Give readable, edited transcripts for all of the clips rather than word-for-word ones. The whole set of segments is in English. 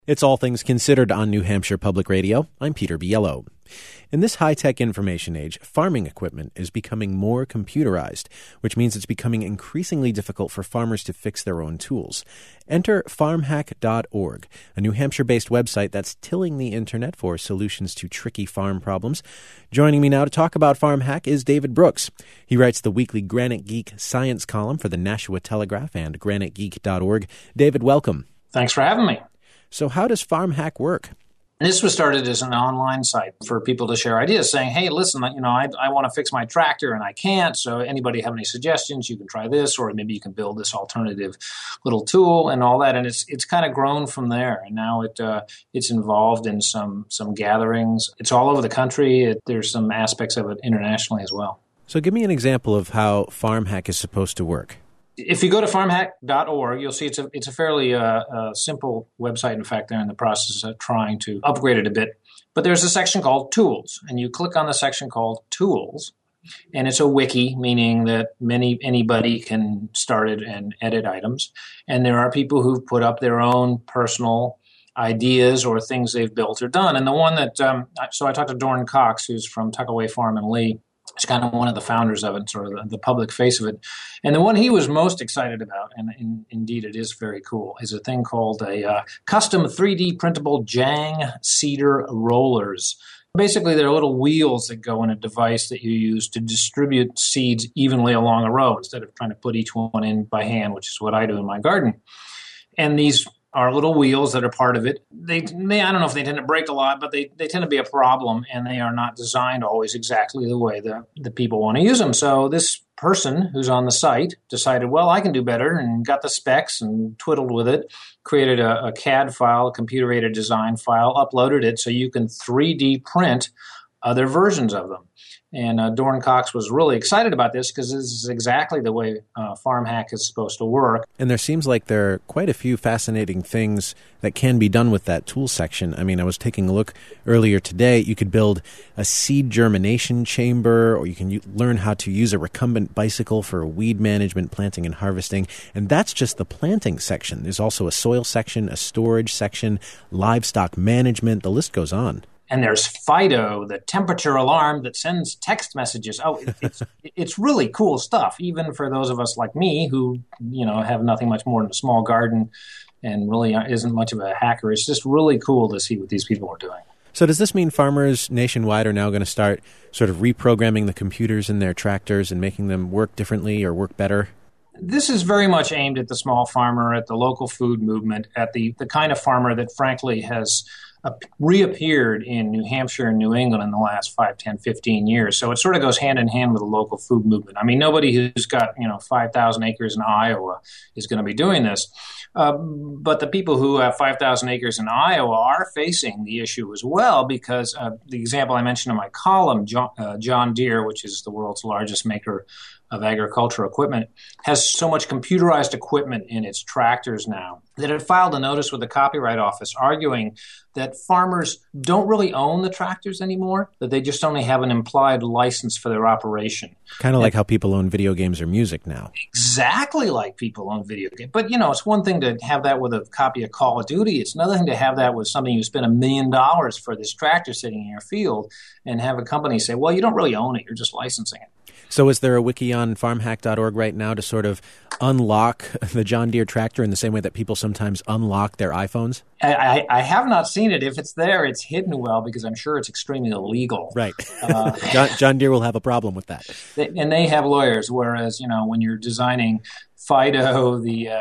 It's All Things Considered on New Hampshire Public Radio. I'm Peter Biello. In this high-tech information age, farming equipment is becoming more computerized, which means it's becoming increasingly difficult for farmers to fix their own tools. Enter farmhack.org, a New Hampshire-based website that's tilling the internet for solutions to tricky farm problems. Joining me now to talk about FarmHack is David Brooks. He writes the weekly Granite Geek science column for the Nashua Telegraph and granitegeek.org. David, welcome. Thanks for having me. So how does FarmHack work? This was started as an online site for people to share ideas, saying, hey, listen, I want to fix my tractor and I can't, so anybody have any suggestions? You can try this, or maybe you can build this alternative little tool and all that. And it's kind of grown from there. And now it's involved in some gatherings. It's all over the country. There's some aspects of it internationally as well. So give me an example of how FarmHack is supposed to work. If you go to farmhack.org, you'll see it's a fairly simple website. In fact, they're in the process of trying to upgrade it a bit. But there's a section called Tools, and you click on the section called Tools, and it's a wiki, meaning that anybody can start it and edit items. And there are people who've put up their own personal ideas or things they've built or done. And the one that so I talked to Doran Cox, who's from Tuckaway Farm in Lee. He's kind of one of the founders of it, sort of the public face of it. And the one he was most excited about, and indeed it is very cool, is a thing called a custom 3D printable Jang seeder rollers. Basically, they're little wheels that go in a device that you use to distribute seeds evenly along a row instead of trying to put each one in by hand, which is what I do in my garden. And these are little wheels that are part of it. They I don't know if they tend to break a lot, but they tend to be a problem, and they are not designed always exactly the way the people want to use them. So this person who's on the site decided, well, I can do better, and got the specs and twiddled with it, created a CAD file, a computer-aided design file, uploaded it so you can 3D print other versions of them. And Doran Cox was really excited about this because this is exactly the way FarmHack is supposed to work. And there seems like there are quite a few fascinating things that can be done with that tool section. I mean, I was taking a look earlier today. You could build a seed germination chamber, or you can learn how to use a recumbent bicycle for weed management, planting, and harvesting. And that's just the planting section. There's also a soil section, a storage section, livestock management. The list goes on. And there's Fido, the temperature alarm that sends text messages. Oh, it's really cool stuff, even for those of us like me who, have nothing much more than a small garden and really isn't much of a hacker. It's just really cool to see what these people are doing. So does this mean farmers nationwide are now going to start sort of reprogramming the computers in their tractors and making them work differently or work better? This is very much aimed at the small farmer, at the local food movement, at the kind of farmer that frankly has reappeared in New Hampshire and New England in the last 5, 10, 15 years. So it sort of goes hand in hand with the local food movement. I mean, nobody who's got, 5,000 acres in Iowa is going to be doing this. But the people who have 5,000 acres in Iowa are facing the issue as well, because the example I mentioned in my column, John Deere, which is the world's largest maker of agricultural equipment, has so much computerized equipment in its tractors now that it filed a notice with the Copyright Office arguing that farmers don't really own the tractors anymore, that they just only have an implied license for their operation. Kind of like how people own video games or music now. Exactly like people own video games. But, it's one thing to have that with a copy of Call of Duty. It's another thing to have that with something you spend $1 million for this tractor sitting in your field and have a company say, well, you don't really own it, you're just licensing it. So is there a wiki on farmhack.org right now to sort of unlock the John Deere tractor in the same way that people sometimes unlock their iPhones? I have not seen it. If it's there, it's hidden well because I'm sure it's extremely illegal. Right. John Deere will have a problem with that. And they have lawyers, whereas, when you're designing Fido,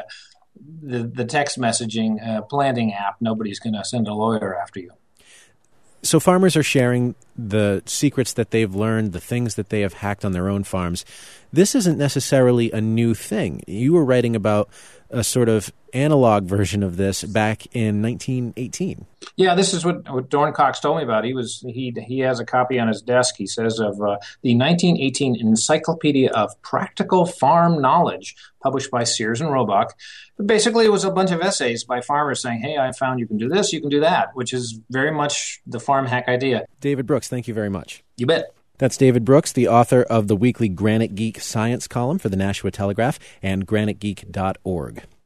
the text messaging planting app, nobody's going to send a lawyer after you. So farmers are sharing the secrets that they've learned, the things that they have hacked on their own farms. This isn't necessarily a new thing. You were writing about a sort of analog version of this back in 1918. Yeah, this is what Doran Cox told me about. He has a copy on his desk, he says, of the 1918 Encyclopedia of Practical Farm Knowledge, published by Sears and Roebuck. But basically, it was a bunch of essays by farmers saying, hey, I found you can do this, you can do that, which is very much the farm hack idea. David Brooks, thank you very much. You bet. That's David Brooks, the author of the weekly Granite Geek science column for the Nashua Telegraph and granitegeek.org.